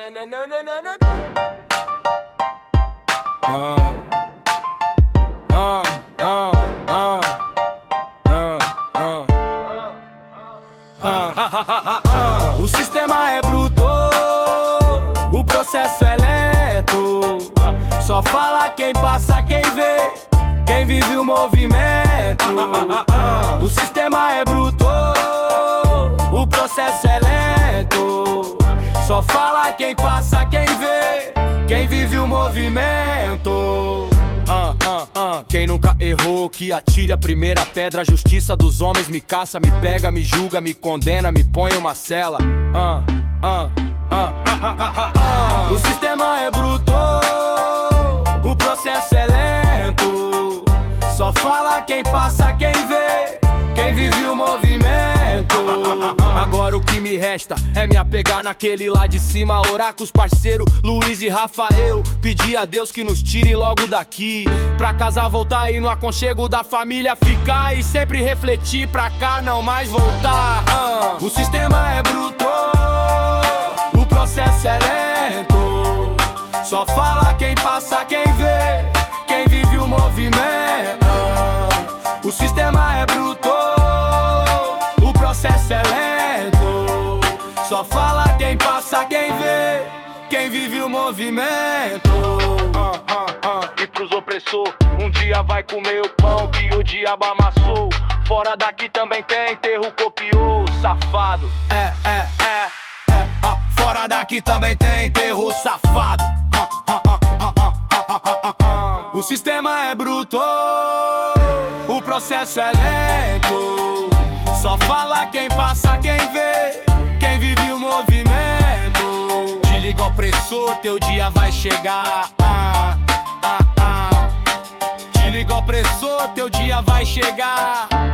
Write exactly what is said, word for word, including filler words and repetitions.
O sistema é bruto, o processo é lento. Só fala quem passa, quem vê, quem vive o movimento. O sistema é bruto, o processo é lento. Só fala quem passa, quem vê, quem vive o movimento. Uh, uh, uh. Quem nunca errou, que atire a primeira pedra. A justiça dos homens me caça, me pega, me julga, me condena, me põe em uma cela. uh, uh, uh, uh, uh, uh. O sistema é bruto, o processo é lento. Só fala quem passa, quem vê, quem vive o movimento. Agora o que me resta é me apegar naquele lá de cima, orar com os parceiros Luiz e Rafael, pedir a Deus que nos tire logo daqui, pra casa voltar e no aconchego da família ficar, e sempre refletir pra cá não mais voltar. uh. O sistema é bruto, o processo é lento. Só fala quem passa, quem vê, quem vive o movimento. uh. O sistema é bruto, o processo é lento. Só fala quem passa, quem vê, quem vive o movimento. uh, uh, uh. E pros opressor, um dia vai comer o pão que o diabo amassou. Fora daqui também tem enterro, copiou, safado. É, é, é, é uh. Fora daqui também tem enterro, safado. uh, uh, uh, uh, uh, uh, uh, uh, uh. O sistema é bruto, o processo é lento. Só fala quem passa, quem vê, quem vive o movimento. Te liga, opressor, teu dia vai chegar. ah, ah, ah. Te liga, opressor, teu dia vai chegar.